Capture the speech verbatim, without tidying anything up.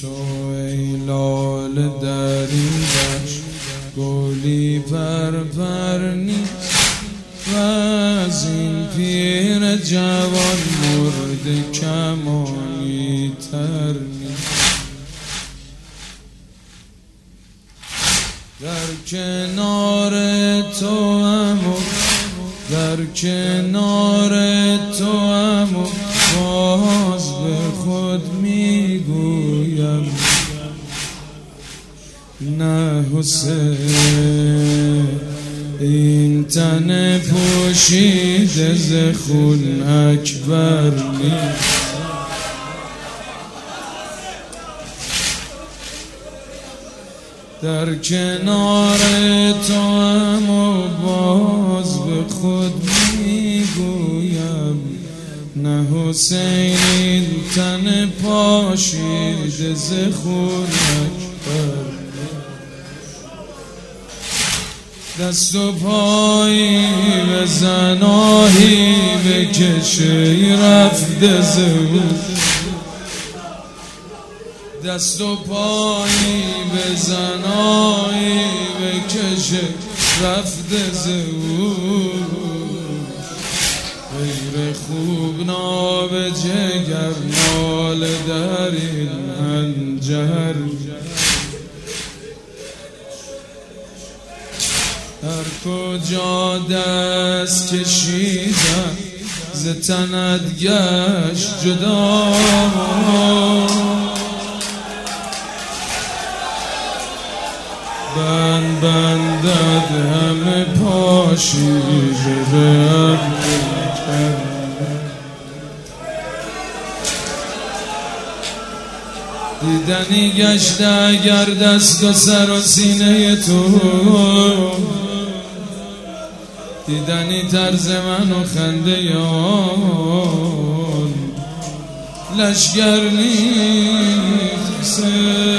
تو ای لاله در این دشت گلی پرپر نیست و از این پیر جوان مرد کمانی تر نیست. در کنار تو هم در کنار تو هم باز به خود میگویم نه حسین این تن پوشیده ز خون اکبر نیست. در کنار تو هم و باز به خود میگویم نه حسین این تن پاشیده ز خون اکبر. دست و پایی بزن آهی بکشه رفته ز دست و پایی بزن آهی بکشه رفته ز غیر خوب ناب جگر نال در این انجر. هر کجا دست کشیدم ز تنت گشت جدا بند بندد همه پاشیده به هم دیدنی گشته اگر دست و سر و سینه تو دیدنی طرز من و خنده یان لشگر نیست